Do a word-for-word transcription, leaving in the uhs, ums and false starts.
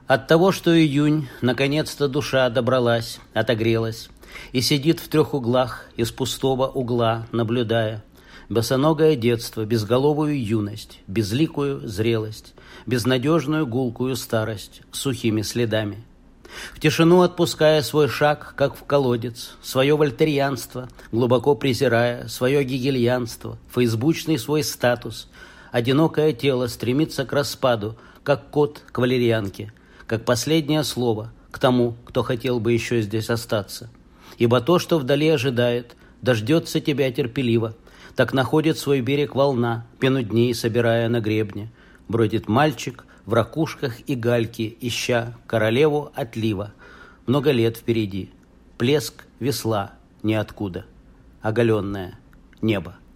От того, что июнь, наконец-то душа добралась, отогрелась, и сидит в трех углах из пустого угла, наблюдая босоногое детство, безголовую юность, безликую зрелость, безнадежную гулкую старость с сухими следами. В тишину отпуская свой шаг, как в колодец, свое вольтерианство, глубоко презирая, свое гегельянство, фейсбучный свой статус, одинокое тело стремится к распаду, как кот к валерьянке, как последнее слово к тому, кто хотел бы еще здесь остаться. Ибо то, что вдали ожидает, дождется тебя терпеливо, так находит свой берег волна, пену дней собирая на гребне. Бродит мальчик в ракушках и гальке, ища королеву отлива. Много лет впереди. Плеск весла ниоткуда. Оголенное небо.